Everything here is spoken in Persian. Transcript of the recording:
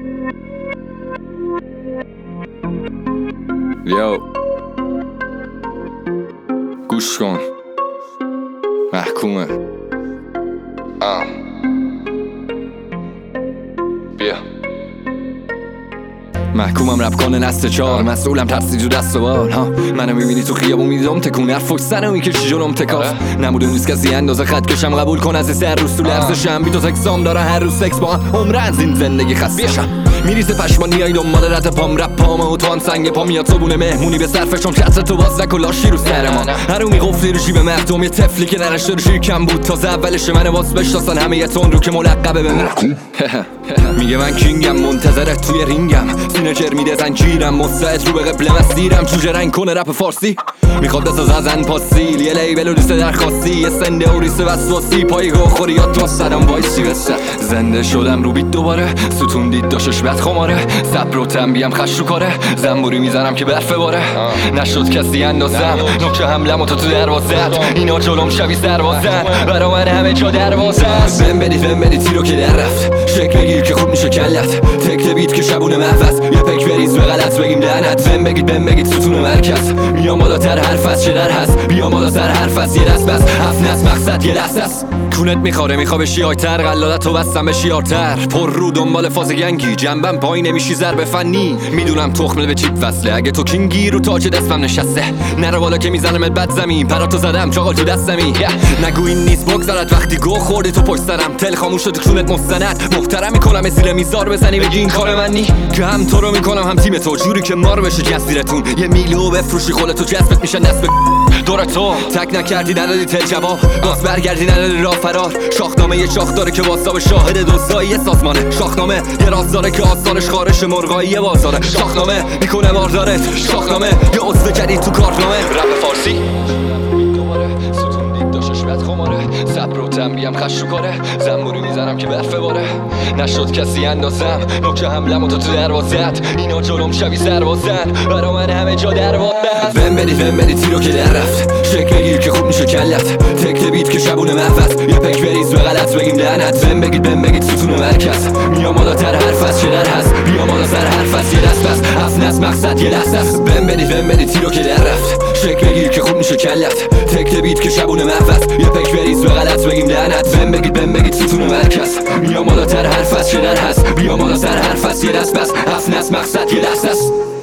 یو گوش کن محکومه بیا محکومم رپ کنه نسل 4 مسئولم ترسی تو دست و بال منو میبینی تو خیابون میدم تکون هر فوش سرم میکشی جلوم تکاف نموده نیست کسی اندازه خط کشم قبول کن از سر روز تو لرزشم بی تو سکسام داره هر روز سکس با عمره از این زندگی خستشم میریزه پشمانیای دنبال رد پام رپ پامه و تو هم سنگ پا میاد صبونه مهمونی به صرفه چون چتر تو باز نکن لاشی رو سر ما هرومی قفلی رو جیب مردم یه تفلی که نرشته رو شیر کم بود تازه اولش من واس بشناسن همه یه تون رو که ملقبه به محکوم میگه من کینگم منتظرت توی رینگم سینه جر میده زنجیرم مستعد رو به قبله مسیرم جوجه رنگ کنه رپ فارسی میخواد بساز از ان پاسیل یه لیبل و لیسته درخواستی یه سنده و ریسه وسواسی پای گوخوریات تو سرم وایسی بسه زنده شدم رو بیت دوباره ستون دید داشتش بد خماره صبر و تنبیم خش رو کاره زنبوری میزنم که برفه باره نشد کسی اندازم نکه حملم و تو دروازت اینا جلوم شبی سربازن برا من همه جا دروازه بهم بدید تیرو که در رفت شکل بگیر که خوب میشه کلت تکل بیت که شبونه محفظ یه پک بریز به غلط بگیم دهنت بهم بگید ستون مرکز میام بالاتر حرف از چه در هست بیام بالا سر حرف از یه دست بس هفت مقصد یه دست است کونت میخواره میخوا بشی آیتر قلالت و بستم بشی آرتر پر رو دنبال فاز گنگی جنبم پایین نمیشی ضرب فنی میدونم تخمه به چیپ وصله اگه تو کینگی رو تاج دستم نشسته نرو بالا که میزنمت بد زمین پراتو زدم چاقال تو دستمی نگو این نیست بگذارت وقتی گو خوردی تو پشت سرم تل خاموش شد کونت مستند محترم میکنم زیر میزار بزنی بگی این کار من نی که هم تو رو میکنم هم تیم تو جوری که مار بشه جسیرتون یه میلیو بفروشی خودت تو جذبت میشه نصب دور تو تک نکردی ندادی تل جواب باز برگردی ندادی راه فرار شاخنامه یه شاخ داره که واسه به شاهد دزدایی سازمانه شاخنامه یه راز داره که آستانش خارش مرغایی بازاره شاخنامه میکنه ماردارت شاخنامه یه عضو جدید تو کارنامه رپ فارسی ستون دید داشتش بد خماره صبر و تنبیم خش رو کاره زنبوری میزنم که برفه باره نشد کسی اندازم نکه حملم و تو دروازت اینا جلوم شبی سربازن برا من همه جا دروازن بهم بدید تیرو که در رفت شکل بگیر که خوب میشه کلت تکل بیت که شبونه محفظ یه پک بریز به غلط بگیم دهنت بهم بگید ستون مرکز میام بالاتر حرف از چه در هست بیام بالا سر حرف از یه دست بس هفت مقصد یه دست است بهم بدید تیرو که در رفت شکل بگیر که خوب میشه کلت تکل بیت که شبونه محفظ یه پک بریز به غلط بگیم دهنت بهم بگید ستون مرکز میام بالاتر حرف از چه در هست بیام بالا سر حرف از یه دست بس هفت مقصد یه دست است